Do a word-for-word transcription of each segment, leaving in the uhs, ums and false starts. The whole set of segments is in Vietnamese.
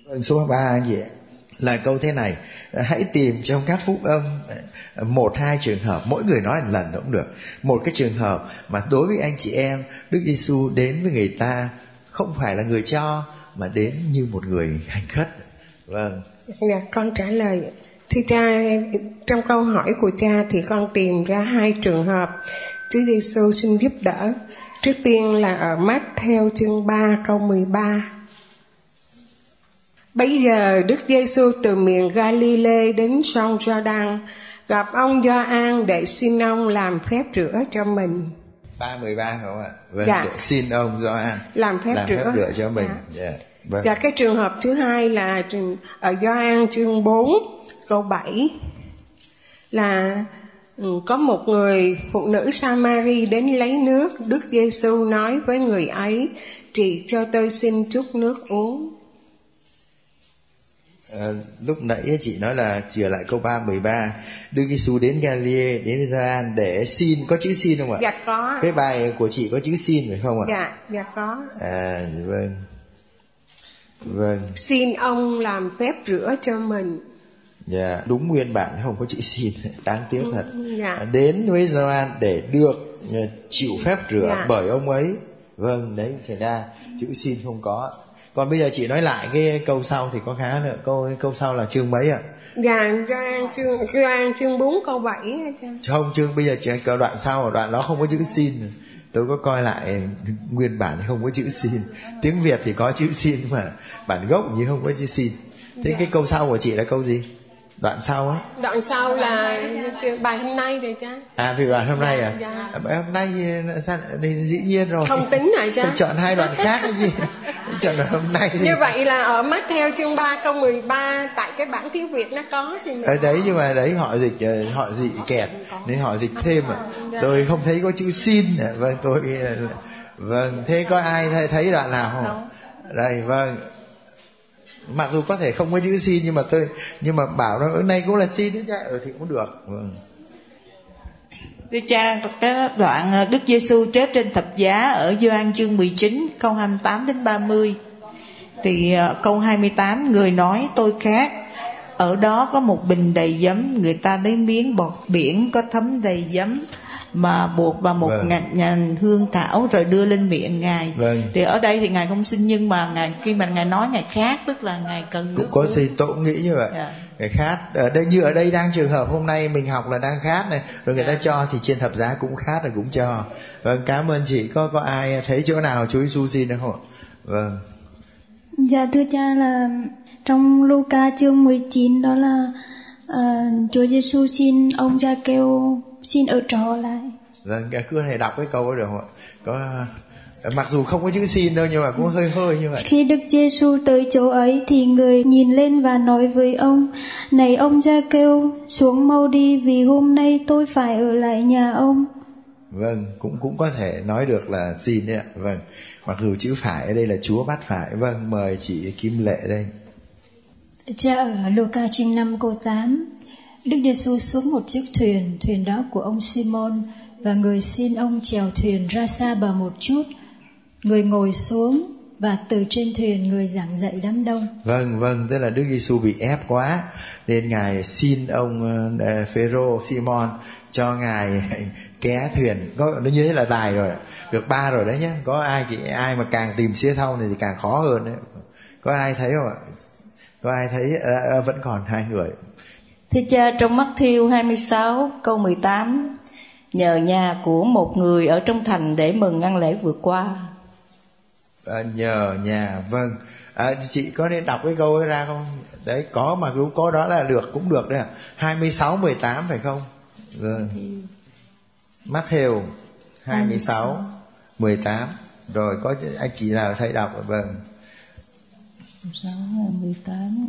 Số ba anh chị là câu thế này: hãy tìm trong các phúc âm một hai trường hợp, mỗi người nói một lần cũng được, một cái trường hợp mà đối với anh chị em Đức Giêsu đến với người ta không phải là người cho mà đến như một người hành khất. Vâng. Dạ, con trả lời. Thưa cha, trong câu hỏi của cha thì con tìm ra hai trường hợp Chúa Giêsu xin giúp đỡ. Trước tiên là ở Mát-theo chương ba câu mười ba. Bấy giờ Đức Giêsu từ miền Ga-li-lê đến sông Gio-đăng, gặp ông Gioan để xin ông làm phép rửa cho mình. ba mười ba không ạ? Vâng, dạ. Để xin ông Gioan làm phép làm rửa, phép rửa cho mình. Dạ. Yeah. Vâng. Và cái trường hợp thứ hai là ở Gioan chương bốn câu bảy, là có một người phụ nữ Sa-ma-ri đến lấy nước. Đức Giêsu nói với người ấy: chị cho tôi xin chút nước uống. À, lúc nãy chị nói là trở lại câu ba mười ba, Đức Giêsu đến Ga-li-lê, đến Gioan để xin, có chữ xin không ạ? Dạ có. Cái bài của chị có chữ xin phải không ạ? Dạ, dạ có. À vâng. Vâng. Xin ông làm phép rửa cho mình. Dạ, đúng nguyên bản không có chữ xin, đáng tiếc thật. Dạ. Đến với Gioan để được chịu phép rửa dạ. bởi ông ấy. Vâng, đấy, thành ra chữ xin không có. Còn bây giờ chị nói lại cái câu sau thì có khá nữa. Câu câu sau là chương mấy ạ? Dạ, Gioan chương Gioan chương bốn câu bảy. Không, chương bây giờ chỉ câu đoạn sau, đoạn đó không có chữ xin. Tôi có coi lại nguyên bản thì không có chữ xin. Tiếng Việt thì có chữ xin mà bản gốc như không có chữ xin. Thế dạ. Cái câu sau của chị là câu gì? Đoạn sau á? Đoạn sau là bài hôm nay rồi cha. À, vì đoạn hôm nay à? Dạ. À, hôm nay thì dĩ nhiên rồi. Không tính hả cha? Tôi chọn hai đoạn khác cái gì? Chọn đoạn hôm nay thì... Như vậy là ở Mát-theo chương ba câu mười ba, tại cái bản tiếng Việt nó có thì... Ở đấy, nhưng mà đấy họ dịch, họ dị kẹt nên họ dịch thêm à. Tôi không thấy có chữ xin. Vâng, tôi... Vâng, thế có ai thấy đoạn nào không? Không. Đây, vâng. Mặc dù có thể không có chữ xin, nhưng mà tôi nhưng mà bảo nó ở đây cũng là xin đấy cha, ừ thì cũng được. Vâng. Thưa cha, cái đoạn Đức Giêsu chết trên thập giá ở Gioan chương mười chín câu hai mươi tám đến ba mươi, thì câu hai mươi tám, người nói tôi khát. Ở đó có một bình đầy giấm, người ta lấy miếng bọt biển có thấm đầy giấm mà buộc vào một vâng. ngàn, ngàn hương thảo rồi đưa lên miệng ngài. Vâng. Thì ở đây thì ngài không xin, nhưng mà ngài khi mà ngài nói ngài khát, tức là ngài cần nước. Cũng có gì tôi cũng nghĩ như vậy. Yeah. Ngài khát. Ở đây như ở đây đang trường hợp hôm nay mình học là đang khát này, rồi người ta cho thì trên thập giá cũng khát rồi cũng cho. Vâng, cảm ơn chị. Có có ai thấy chỗ nào Chúa Giêsu xin được không? Vâng. Dạ thưa cha, là trong Luca chương mười chín đó là uh, Chúa Giêsu xin ông ra kêu xin ở trọ lại. Vâng, cứ hãy đọc cái câu đó được không ạ? Có, mặc dù không có chữ xin đâu nhưng mà cũng hơi hơi như vậy. Khi Đức Giêsu tới chỗ ấy thì người nhìn lên và nói với ông: này ông ra kêu, xuống mau đi, vì hôm nay tôi phải ở lại nhà ông. Vâng, cũng cũng có thể nói được là xin đấy ạ. Vâng, mặc dù chữ phải ở đây là Chúa bắt phải. Vâng, mời chị Kim Lệ đây. Cha, ở Luca chương năm câu tám, Đức Giêsu xuống một chiếc thuyền, thuyền đó của ông Simon, và người xin ông chèo thuyền ra xa bờ một chút. Người ngồi xuống và từ trên thuyền người giảng dạy đám đông. Vâng, vâng, tức là Đức Giêsu bị ép quá nên ngài xin ông uh, Phêrô, Simon cho ngài ké thuyền. Có như thế là dài rồi, được ba rồi đấy nhé. Có ai chị ai mà càng tìm phía sau này thì càng khó hơn đấy. Có ai thấy không ạ? Có ai thấy? À, vẫn còn hai người. Thưa cha, trong Mát-thiêu hai mươi sáu câu mười tám, nhờ nhà của một người ở trong thành để mừng ăn lễ vượt qua. À, nhờ nhà, vâng. À, chị có nên đọc cái câu ấy ra không? Đấy, có mà lúc có đó là được, cũng được đấy ạ. hai mươi sáu mười tám phải không? Vâng. Mát-thiêu hai mươi sáu mười tám. Rồi có anh chị nào thấy đọc? Vâng. hai mươi sáu mười tám.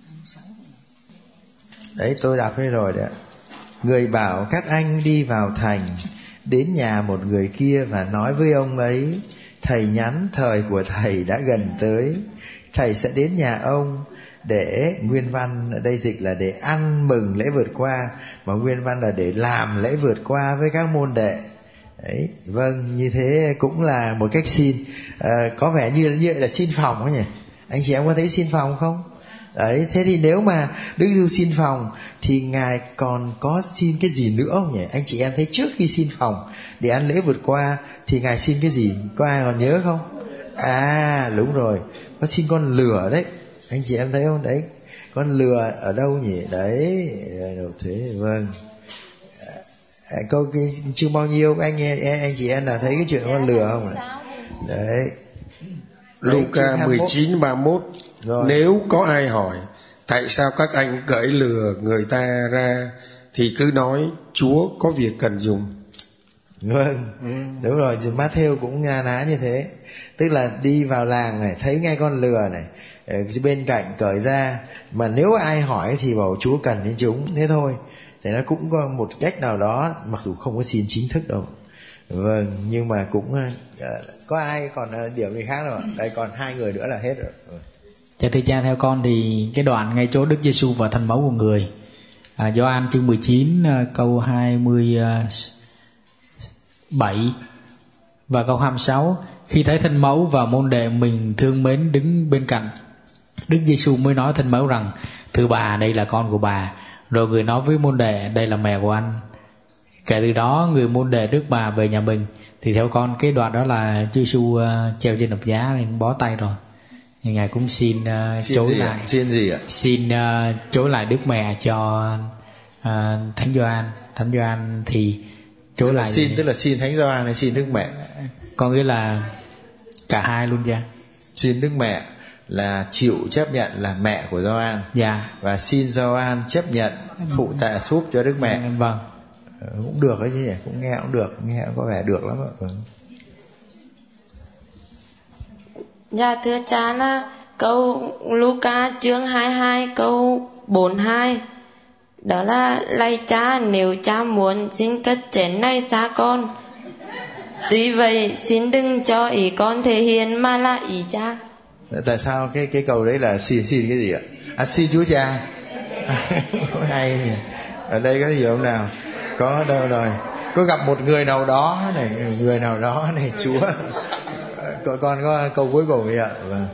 Đấy, tôi đọc hết rồi đấy ạ. Người bảo các anh đi vào thành, đến nhà một người kia và nói với ông ấy: thầy nhắn thời của thầy đã gần tới, thầy sẽ đến nhà ông để, nguyên văn ở đây dịch là để ăn mừng lễ vượt qua, mà nguyên văn là để làm lễ vượt qua với các môn đệ. Đấy, vâng, như thế cũng là một cách xin. À, có vẻ như như là xin phòng đó nhỉ. Anh chị em có thấy xin phòng không? Đấy, thế thì nếu mà Đức Giêsu xin phòng thì Ngài còn có xin cái gì nữa không nhỉ? Anh chị em thấy trước khi xin phòng để ăn lễ vượt qua thì Ngài xin cái gì? Có ai còn nhớ không? À đúng rồi, có xin con lừa đấy. Anh chị em thấy không? Đấy, con lừa ở đâu nhỉ? Đấy, đâu thế, vâng. À, câu cái chương bao nhiêu anh anh chị em là thấy cái chuyện con lừa không ạ? Đấy. Luca mười chín ba mươi mốt. Rồi. Nếu có ai hỏi tại sao các anh cởi lừa người ta ra thì cứ nói Chúa có việc cần dùng. Vâng, ừ. Đúng rồi, Matthew cũng na ná như thế. Tức là đi vào làng này, thấy ngay con lừa này bên cạnh cởi ra, mà nếu ai hỏi thì bảo Chúa cần đến chúng, thế thôi. Thì nó cũng có một cách nào đó, mặc dù không có xin chính thức đâu. Vâng, nhưng mà cũng uh, có ai còn uh, điểm gì khác đâu. Đây còn hai người nữa là hết rồi. Dạ thưa cha, theo con thì cái đoạn ngay chỗ Đức Giêsu và thân máu của người, à, Gioan chương mười chín câu hai mươi bảy và câu hai mươi sáu, khi thấy thân mẫu và môn đệ mình thương mến đứng bên cạnh, Đức Giêsu mới nói thân mẫu rằng: thưa bà, đây là con của bà. Rồi người nói với môn đệ: đây là mẹ của anh. Kể từ đó người môn đệ rước bà về nhà mình. Thì theo con cái đoạn đó là Chúa Giêsu uh, treo trên thập giá thì bó tay rồi. thì Ngài cũng xin uh, xin chối gì lại ạ? Xin gì ạ? Xin uh, chối lại Đức Mẹ cho uh, Thánh Gioan. Thánh Gioan thì chối tức lại xin, tức là xin Thánh Gioan hay xin Đức Mẹ? Có nghĩa là cả hai luôn cha. Xin Đức Mẹ là chịu chấp nhận là mẹ của Gioan. Dạ. Và xin Gioan chấp nhận phụ tạ súp cho Đức Mẹ. Vâng. Cũng được đấy chứ nhỉ, cũng nghe cũng được, nghe cũng có vẻ được lắm ạ. Vâng. Dạ thưa cha là câu Luca chương hai mươi hai câu bốn mươi hai. Đó là: lạy cha, nếu cha muốn xin cất chén này xa con. Tuy vậy xin đừng cho ý con thể hiện mà là ý cha. Tại sao cái cái câu đấy là xin xin cái gì ạ? À, xin Chúa Cha. Hay. Ở đây có gì không nào? Có đâu rồi. Có gặp một người nào đó này, người nào đó này Chúa. Con con có câu cuối cùng vậy ạ? Vâng.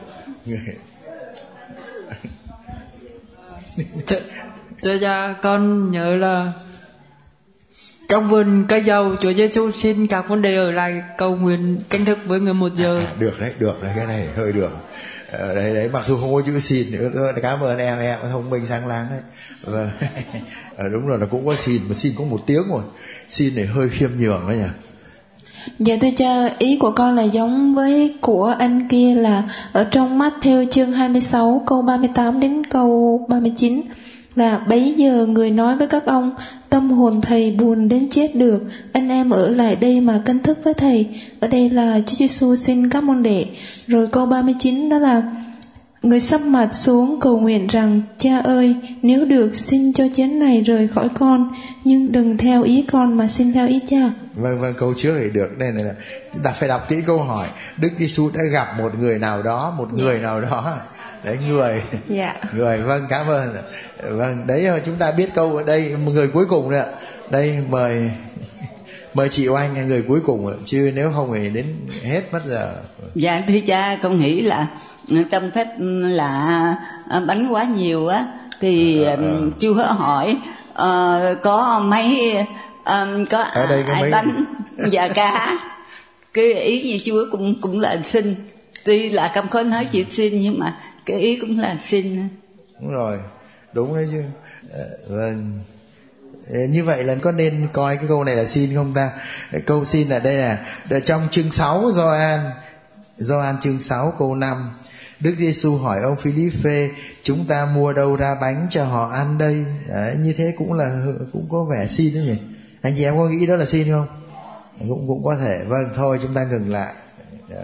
Thưa cha, con nhớ là trong vườn cây dầu, Chúa Giêsu xin các môn đệ ở lại cầu nguyện canh thức với người một giờ. À, được đấy, được đấy, cái này hơi được. Ở đấy đấy, mặc dù không có chữ xin nữa, cảm ơn em, em thông minh sáng láng đấy. Vâng. À, đúng rồi, nó cũng có xin, mà xin có một tiếng rồi. Xin này hơi khiêm nhường đấy nhỉ. Dạ thưa cha, ý của con là giống với của anh kia, là ở trong Matthew chương hai mươi sáu câu ba mươi tám đến câu ba mươi chín, là bấy giờ người nói với các ông: tâm hồn thầy buồn đến chết được, anh em ở lại đây mà canh thức với thầy. Ở đây là Chúa Giêsu xin các môn đệ. Rồi câu ba mươi chín đó là: người sắp mặt xuống cầu nguyện rằng: cha ơi, nếu được xin cho chén này rời khỏi con, nhưng đừng theo ý con mà xin theo ý cha. Vâng vâng, câu trước thì được. Đây này là ta phải đọc kỹ câu hỏi. Đức Giêsu đã gặp một người nào đó, một người nào đó. Đấy, người. Dạ. Người, vâng, cảm ơn. Vâng, đấy rồi, chúng ta biết câu ở đây, người cuối cùng đấy ạ. Đây, mời mời chị Oanh, người cuối cùng ạ. Chứ nếu không thì đến hết mất giờ. Dạ thưa cha, con nghĩ là trong phép là bánh quá nhiều á, thì ờ, ờ. Chúa hỏi uh, có mấy um, có, ở đây có ai mấy bánh và cá. Cái ý như Chúa cũng cũng là xin, tuy là không có nói chuyện xin nhưng mà cái ý cũng là xin. Đúng rồi, đúng đấy chứ. À, vâng. Như vậy là có nên coi cái câu này là xin không ta? Câu xin ở đây là trong chương sáu Gioan, Gioan chương sáu câu năm. Đức Giêsu hỏi ông Philippe: chúng ta mua đâu ra bánh cho họ ăn đây? Đấy, như thế cũng là cũng có vẻ xin đấy nhỉ. Anh chị em có nghĩ đó là xin không? Cũng cũng có thể. Vâng, thôi chúng ta ngừng lại. Đấy.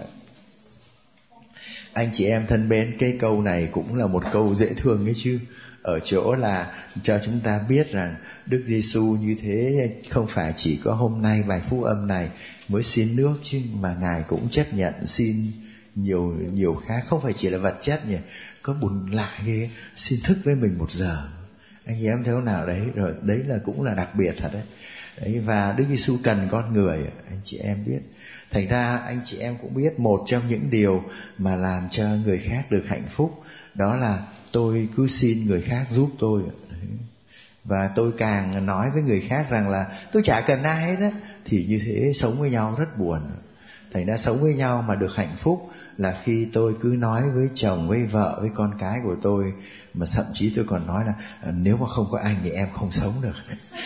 Anh chị em thân mến, cái câu này cũng là một câu dễ thương ấy chứ. Ở chỗ là cho chúng ta biết rằng Đức Giêsu như thế không phải chỉ có hôm nay bài phúc âm này mới xin nước chứ, mà Ngài cũng chấp nhận xin nhiều nhiều khác, không phải chỉ là vật chất nhỉ. Có buồn lại ghê, xin thức với mình một giờ. Anh chị em thấy nào đấy, rồi đấy là cũng là đặc biệt thật đấy. Đấy, và Đức Giêsu cần con người, anh chị em biết. Thành ra anh chị em cũng biết một trong những điều mà làm cho người khác được hạnh phúc, đó là tôi cứ xin người khác giúp tôi. Và tôi càng nói với người khác rằng là tôi chả cần ai hết á, thì như thế sống với nhau rất buồn. Thành ra sống với nhau mà được hạnh phúc là khi tôi cứ nói với chồng, với vợ, với con cái của tôi, mà thậm chí tôi còn nói là nếu mà không có anh thì em không sống được.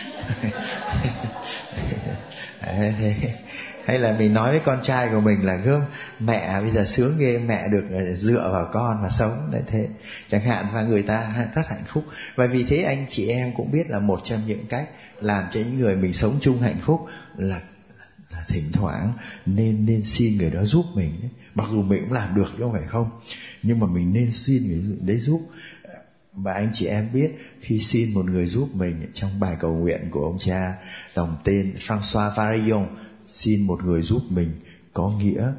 Hay là mình nói với con trai của mình là gớm, mẹ bây giờ sướng ghê, mẹ được dựa vào con mà sống đấy thế chẳng hạn, và người ta rất hạnh phúc. Và vì thế anh chị em cũng biết là một trong những cách làm cho những người mình sống chung hạnh phúc là, là thỉnh thoảng nên nên xin người đó giúp mình. Mặc dù mình cũng làm được chứ không phải không, nhưng mà mình nên xin người đấy giúp. Và anh chị em biết khi xin một người giúp mình, trong bài cầu nguyện của ông cha dòng tên François Varillon, xin một người giúp mình có nghĩa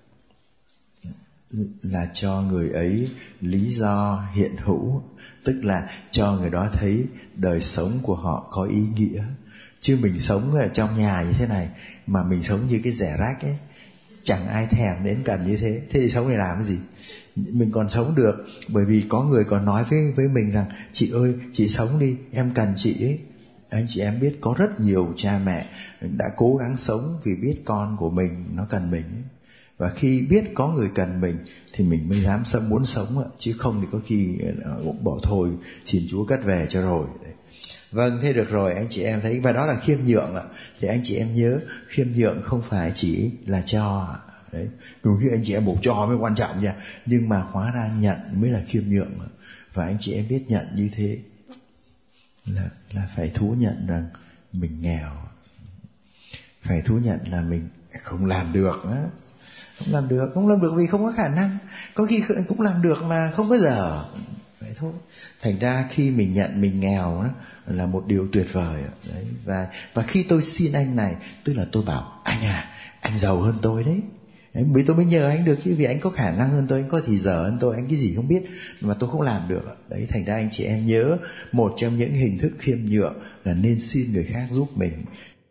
là cho người ấy lý do hiện hữu, tức là cho người đó thấy đời sống của họ có ý nghĩa. Chứ mình sống ở trong nhà như thế này mà mình sống như cái rẻ rách ấy, chẳng ai thèm đến cần như thế. Thế thì sống để làm cái gì? Mình còn sống được bởi vì có người còn nói với, với mình rằng chị ơi, chị sống đi, em cần chị ấy. Anh chị em biết có rất nhiều cha mẹ đã cố gắng sống vì biết con của mình nó cần mình. Và khi biết có người cần mình thì mình mới dám sống, muốn sống, chứ không thì có khi cũng bỏ thôi, xin Chúa cất về cho rồi. Vâng, thế được rồi anh chị em thấy. Và đó là khiêm nhượng ạ. Thì anh chị em nhớ, khiêm nhượng không phải chỉ là cho. Đấy, cùng khi anh chị em bổ cho mới quan trọng nha, nhưng mà hóa ra nhận mới là khiêm nhượng. Và anh chị em biết nhận như thế là, là phải thú nhận rằng mình nghèo, phải thú nhận là mình không làm được đó. Không làm được, không làm được vì không có khả năng. Có khi cũng làm được mà không có giờ. Vậy thôi. Thành ra khi mình nhận mình nghèo đó là một điều tuyệt vời. Đấy. Và, và khi tôi xin anh này, tức là tôi bảo anh à, anh giàu hơn tôi đấy. Đấy, bởi tôi mới nhờ anh được chứ, vì anh có khả năng hơn tôi, anh có thì giờ hơn tôi, anh cái gì không biết mà tôi không làm được. Đấy, thành ra anh chị em nhớ, một trong những hình thức khiêm nhượng là nên xin người khác giúp mình.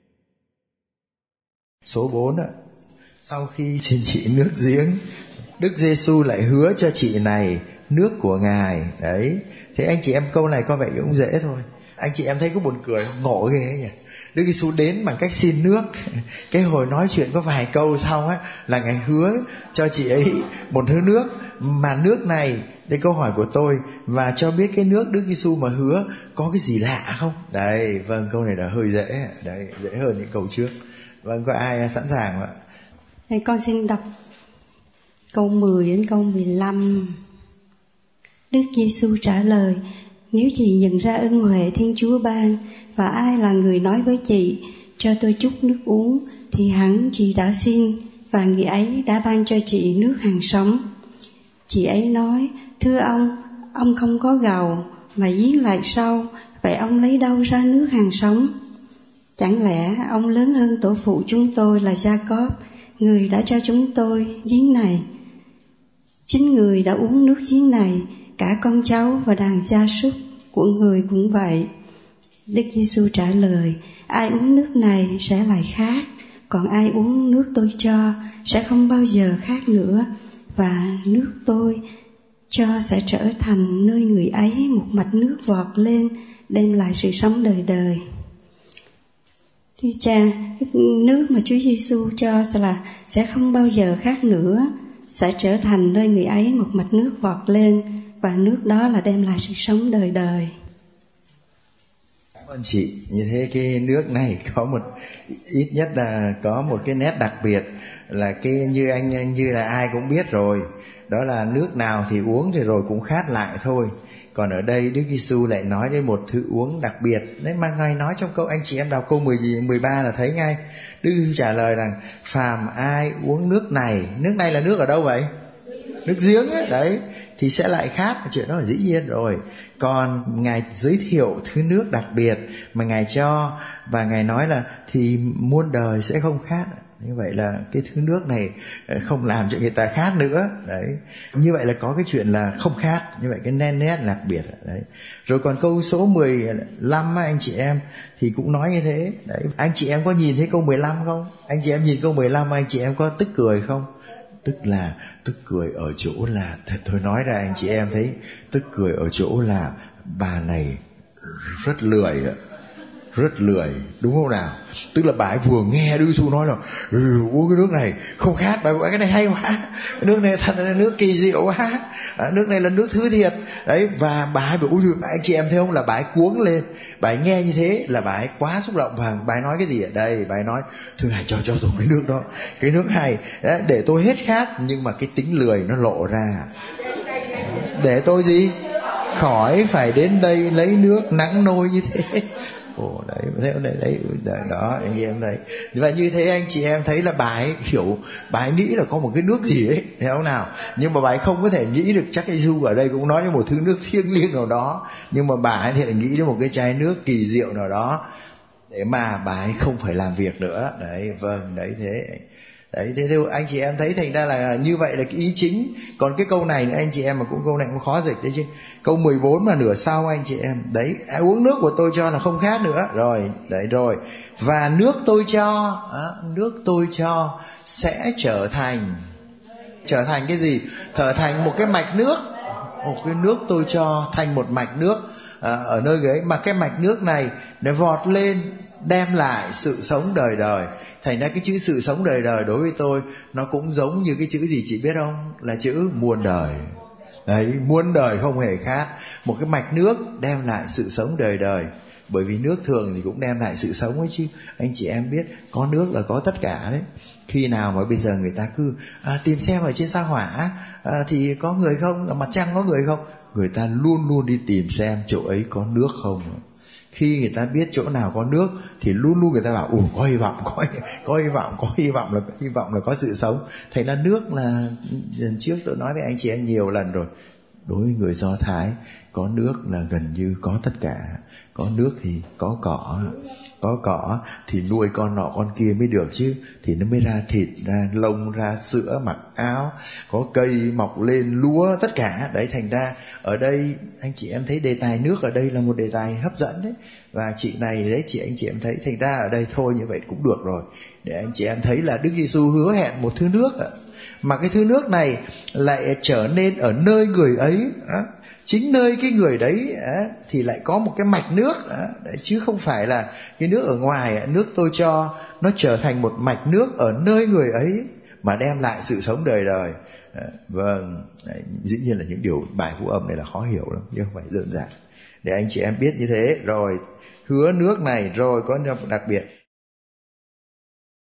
Số bốn ạ. Sau khi xin chị nước giếng, Đức Giêsu lại hứa cho chị này nước của Ngài. Đấy, thế anh chị em câu này có vẻ cũng dễ thôi. Anh chị em thấy có buồn cười, ngộ ghê ấy nhỉ. Đức Giêsu đến bằng cách xin nước. Cái hồi nói chuyện có vài câu xong á là Ngài hứa cho chị ấy một thứ nước. Mà nước này, đây câu hỏi của tôi, và cho biết cái nước Đức Giêsu mà hứa có cái gì lạ không? Đấy, vâng, câu này là hơi dễ. Đấy, dễ hơn những câu trước. Vâng, có ai sẵn sàng không ạ? Đây, con xin đọc câu mười đến câu mười lăm. Đức Giêsu trả lời: nếu chị nhận ra ân huệ Thiên Chúa ban và ai là người nói với chị cho tôi chút nước uống, thì hẳn chị đã xin và người ấy đã ban cho chị nước hằng sống. Chị ấy nói: thưa ông, ông không có gầu mà giếng lại sâu, vậy ông lấy đâu ra nước hằng sống? Chẳng lẽ ông lớn hơn tổ phụ chúng tôi là Gia-cốp, người đã cho chúng tôi giếng này? Chính người đã uống nước giếng này, cả con cháu và đàn gia súc của người cũng vậy. Đức Giêsu trả lời: ai uống nước này sẽ lại khát, còn ai uống nước tôi cho sẽ không bao giờ khát nữa, và nước tôi cho sẽ trở thành nơi người ấy một mạch nước vọt lên, đem lại sự sống đời đời. Thưa cha, cái nước mà Chúa Giêsu cho sẽ là sẽ không bao giờ khát nữa, sẽ trở thành nơi người ấy một mạch nước vọt lên, và nước đó là đem lại sự sống đời đời. Cảm ơn chị. Như thế cái nước này có một, ít nhất là có một cái nét đặc biệt, là cái như anh như là ai cũng biết rồi, đó là nước nào thì uống thì rồi cũng khát lại thôi. Còn ở đây Đức Giêsu lại nói đến một thứ uống đặc biệt. Đấy mà Ngài nói trong câu, anh chị em đọc câu mười, mười ba là thấy ngay. Đức Giêsu trả lời rằng: phàm ai uống nước này, nước này là nước ở đâu vậy? Nước giếng ấy, đấy, thì sẽ lại khát. Chuyện đó là dĩ nhiên rồi. Còn Ngài giới thiệu thứ nước đặc biệt mà Ngài cho, và Ngài nói là thì muôn đời sẽ không khát. Như vậy là cái thứ nước này không làm cho người ta khát nữa. Đấy. Như vậy là có cái chuyện là không khát. Như vậy cái nét nét đặc biệt. Đấy. Rồi còn câu số mười lăm anh chị em thì cũng nói như thế. Đấy. Anh chị em có nhìn thấy câu mười lăm không? Anh chị em nhìn câu mười lăm anh chị em có tức cười không? Tức là tức cười ở chỗ là tôi nói ra anh chị em thấy tức cười ở chỗ là bà này rất lười ạ. Rất lười, đúng không nào? Tức là bà ấy vừa nghe Đức Giêsu nói là ừ, uống cái nước này không khát, bà bảo cái này hay quá, cái nước này thật là nước kỳ diệu quá, à, nước này là nước thứ thiệt. Đấy, và bà ấy bảo ôi anh chị em thấy không, là bà ấy cuống lên, bà ấy nghe như thế là bà ấy quá xúc động. Và bà ấy nói cái gì ở đây? Bà ấy nói thưa ngài cho cho tôi cái nước đó, cái nước này đấy, để tôi hết khát, nhưng mà cái tính lười nó lộ ra, để tôi gì khỏi phải đến đây lấy nước nắng nôi như thế. Ồ, đấy, đấy, đấy, đấy, đó anh chị em thấy. Và như thế anh chị em thấy là bà ấy hiểu, bà ấy nghĩ là có một cái nước gì ấy, thấy không nào? Nhưng mà bà ấy không có thể nghĩ được, chắc Giêsu ở đây cũng nói đến một thứ nước thiêng liêng nào đó, nhưng mà bà ấy thì lại nghĩ đến một cái chai nước kỳ diệu nào đó để mà bà ấy không phải làm việc nữa. Đấy, vâng, đấy thế. Đấy, thế thôi anh chị em thấy, thành ra là như vậy là cái ý chính. Còn cái câu này nữa anh chị em, mà cũng câu này cũng khó dịch đấy chứ. Câu mười bốn mà nửa sau anh chị em. Đấy, à, uống nước của tôi cho là không khát nữa. Rồi, đấy rồi. Và nước tôi cho, à, nước tôi cho sẽ trở thành, trở thành cái gì? Trở thành một cái mạch nước. Một cái nước tôi cho thành một mạch nước à, ở nơi ấy. Mà cái mạch nước này nó vọt lên, đem lại sự sống đời đời. Thành ra cái chữ sự sống đời đời đối với tôi nó cũng giống như cái chữ gì chị biết không? Là chữ muôn đời. Đấy, muôn đời không hề khác. Một cái mạch nước đem lại sự sống đời đời. Bởi vì nước thường thì cũng đem lại sự sống ấy chứ. Anh chị em biết, có nước là có tất cả đấy. Khi nào mà bây giờ người ta cứ à, tìm xem ở trên sao hỏa à, thì có người không, ở mặt trăng có người không. Người ta luôn luôn đi tìm xem chỗ ấy có nước không. Khi người ta biết chỗ nào có nước thì luôn luôn người ta bảo ồ có hy vọng, có, có hy vọng, có hy vọng là có hy vọng là có sự sống. Thành ra nước là, lần trước tôi nói với anh chị em nhiều lần rồi, đối với người Do Thái có nước là gần như có tất cả. Có nước thì có cỏ, có cỏ thì nuôi con nọ con kia mới được chứ, thì nó mới ra thịt, ra lông, ra sữa, mặc áo. Có cây mọc lên, lúa, tất cả. Đấy, thành ra ở đây anh chị em thấy đề tài nước ở đây là một đề tài hấp dẫn đấy. Và chị này đấy, chị anh chị em thấy, thành ra ở đây thôi như vậy cũng được rồi, để anh chị em thấy là Đức Giêsu hứa hẹn một thứ nước ạ. Mà cái thứ nước này lại trở nên ở nơi người ấy á. Chính nơi cái người đấy á, thì lại có một cái mạch nước á, chứ không phải là cái nước ở ngoài á. Nước tôi cho nó trở thành một mạch nước ở nơi người ấy mà đem lại sự sống đời đời. À, vâng, đấy, dĩ nhiên là những điều bài phúc âm này là khó hiểu lắm, chứ không phải đơn giản. Để anh chị em biết như thế. Rồi hứa nước này, rồi có đặc biệt